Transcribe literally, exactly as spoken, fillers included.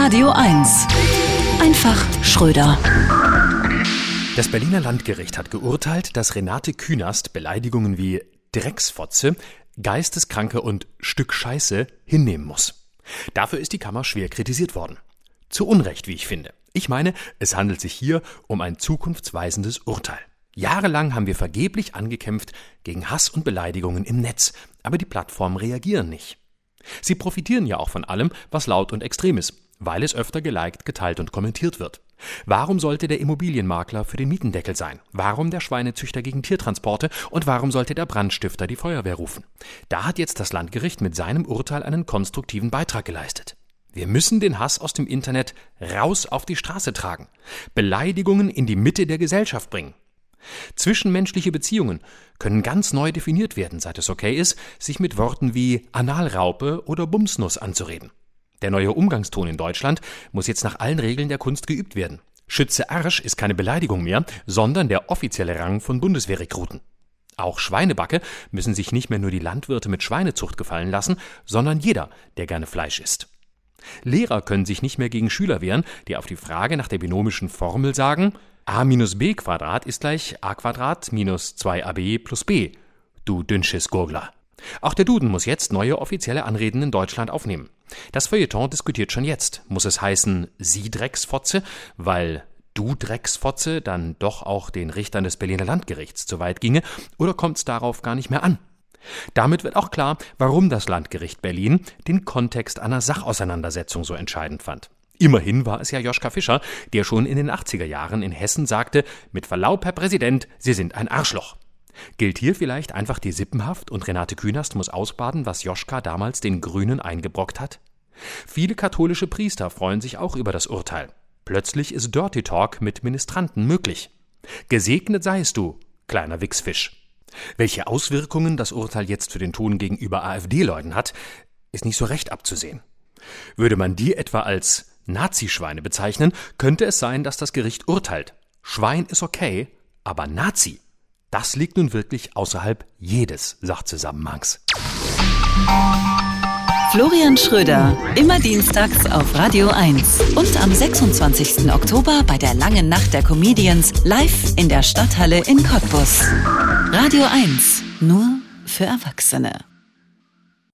Radio eins. Einfach Schröder. Das Berliner Landgericht hat geurteilt, dass Renate Künast Beleidigungen wie Drecksfotze, Geisteskranke und Stück Scheiße hinnehmen muss. Dafür ist die Kammer schwer kritisiert worden. Zu Unrecht, wie ich finde. Ich meine, es handelt sich hier um ein zukunftsweisendes Urteil. Jahrelang haben wir vergeblich angekämpft gegen Hass und Beleidigungen im Netz, aber die Plattformen reagieren nicht. Sie profitieren ja auch von allem, was laut und extrem ist, weil es öfter geliked, geteilt und kommentiert wird. Warum sollte der Immobilienmakler für den Mietendeckel sein? Warum der Schweinezüchter gegen Tiertransporte? Und warum sollte der Brandstifter die Feuerwehr rufen? Da hat jetzt das Landgericht mit seinem Urteil einen konstruktiven Beitrag geleistet. Wir müssen den Hass aus dem Internet raus auf die Straße tragen, Beleidigungen in die Mitte der Gesellschaft bringen. Zwischenmenschliche Beziehungen können ganz neu definiert werden, seit es okay ist, sich mit Worten wie Analraupe oder Bumsnuss anzureden. Der neue Umgangston in Deutschland muss jetzt nach allen Regeln der Kunst geübt werden. Schütze Arsch ist keine Beleidigung mehr, sondern der offizielle Rang von Bundeswehrrekruten. Auch Schweinebacke müssen sich nicht mehr nur die Landwirte mit Schweinezucht gefallen lassen, sondern jeder, der gerne Fleisch isst. Lehrer können sich nicht mehr gegen Schüler wehren, die auf die Frage nach der binomischen Formel sagen, a minus b Quadrat ist gleich a Quadrat minus zwei a b plus b, du Dünnschiss Gurgler. Auch der Duden muss jetzt neue offizielle Anreden in Deutschland aufnehmen. Das Feuilleton diskutiert schon jetzt. Muss es heißen, Sie Drecksfotze, weil du Drecksfotze dann doch auch den Richtern des Berliner Landgerichts zu weit ginge, oder kommt es darauf gar nicht mehr an? Damit wird auch klar, warum das Landgericht Berlin den Kontext einer Sachauseinandersetzung so entscheidend fand. Immerhin war es ja Joschka Fischer, der schon in den achtziger Jahren in Hessen sagte, mit Verlaub, Herr Präsident, Sie sind ein Arschloch. Gilt hier vielleicht einfach die Sippenhaft und Renate Künast muss ausbaden, was Joschka damals den Grünen eingebrockt hat? Viele katholische Priester freuen sich auch über das Urteil. Plötzlich ist Dirty Talk mit Ministranten möglich. Gesegnet seist du, kleiner Wichsfisch. Welche Auswirkungen das Urteil jetzt für den Ton gegenüber AfD-Leuten hat, ist nicht so recht abzusehen. Würde man die etwa als Nazi-Schweine bezeichnen, könnte es sein, dass das Gericht urteilt. Schwein ist okay, aber Nazi, das liegt nun wirklich außerhalb jedes Sachzusammenhangs. Florian Schröder, immer dienstags auf Radio eins und am sechsundzwanzigsten Oktober bei der Langen Nacht der Comedians live in der Stadthalle in Cottbus. Radio eins, nur für Erwachsene.